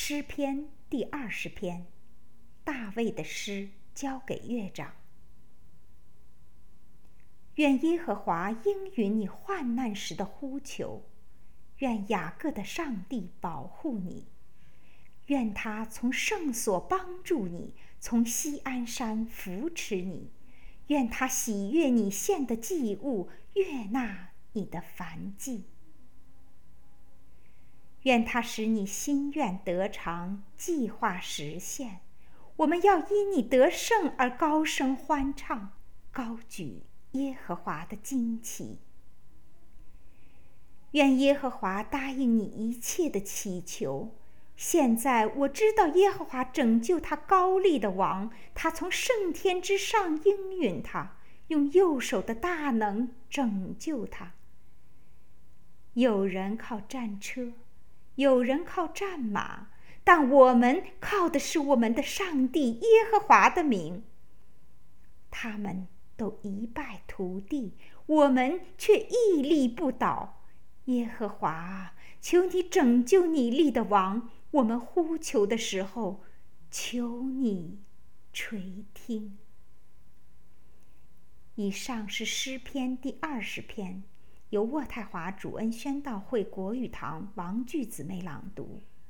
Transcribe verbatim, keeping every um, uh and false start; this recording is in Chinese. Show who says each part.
Speaker 1: 诗篇第二十篇，大卫的诗交给乐长。愿耶和华应允你患难时的呼求，愿雅各的上帝保护你，愿他从圣所帮助你，从锡安山扶持你，愿他喜悦你献的祭物，悦纳你的燔祭。愿他使你心愿得偿，计划实现。我们要因你得胜而高声欢唱，高举耶和华的旌旗。愿耶和华答应你一切的祈求。现在我知道耶和华拯救他高丽的王，他从圣天之上应允他，用右手的大能拯救他。有人靠战车，有人靠战马，但我们靠的是我们的上帝耶和华的名。他们都一败涂地，我们却屹立不倒。耶和华啊，求你拯救你立的王，我们呼求的时候，求你垂听。以上是诗篇第二十篇，由渥太华主恩宣道会国语堂王具姊妹朗读。